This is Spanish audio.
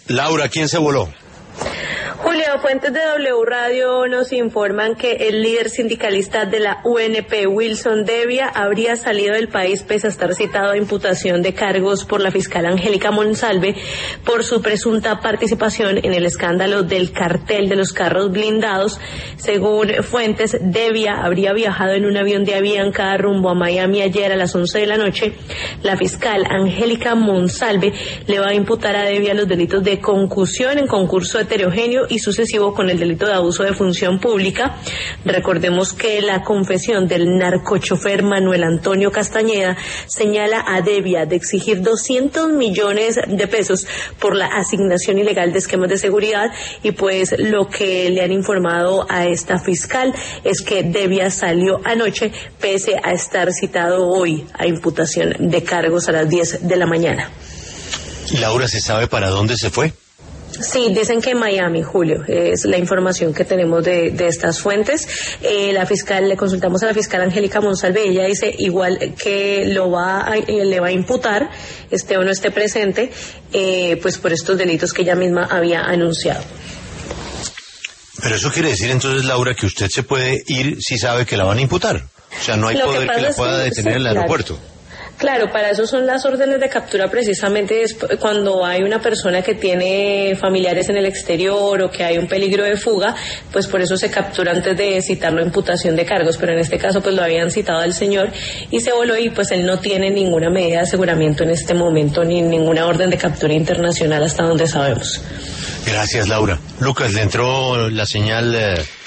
Laura, ¿quién se voló? Julio, fuentes de W Radio nos informan que el líder sindicalista de la UNP, Wilson Devia, habría salido del país pese a estar citado a imputación de cargos por la fiscal Angélica Monsalve por su presunta participación en el escándalo del cartel de los carros blindados. Según fuentes, Devia habría viajado en un avión de Avianca rumbo a Miami ayer a las 11 de la noche. La fiscal Angélica Monsalve le va a imputar a Devia los delitos de concusión en concurso heterogéneo y sucesivo con el delito de abuso de función pública. Recordemos que la confesión del narcochofer Manuel Antonio Castañeda señala a Devia de exigir 200 millones de pesos por la asignación ilegal de esquemas de seguridad, y pues lo que le han informado a esta fiscal es que Devia salió anoche pese a estar citado hoy a imputación de cargos a las 10 de la mañana. Laura, ¿se sabe para dónde se fue? Sí, dicen que Miami, Julio, es la información que tenemos de estas fuentes. Le consultamos a la fiscal Angélica Monsalve, ella dice igual que le va a imputar, esté o no esté presente, pues por estos delitos que ella misma había anunciado. Pero eso quiere decir entonces, Laura, que usted se puede ir si sabe que la van a imputar. O sea, no hay poder que la pueda detener en el aeropuerto. Claro, para eso son las órdenes de captura, precisamente cuando hay una persona que tiene familiares en el exterior o que hay un peligro de fuga, pues por eso se captura antes de citarlo a imputación de cargos, pero en este caso pues lo habían citado al señor y se voló, y pues él no tiene ninguna medida de aseguramiento en este momento ni ninguna orden de captura internacional hasta donde sabemos. Gracias, Laura. Lucas, ¿le entró la señal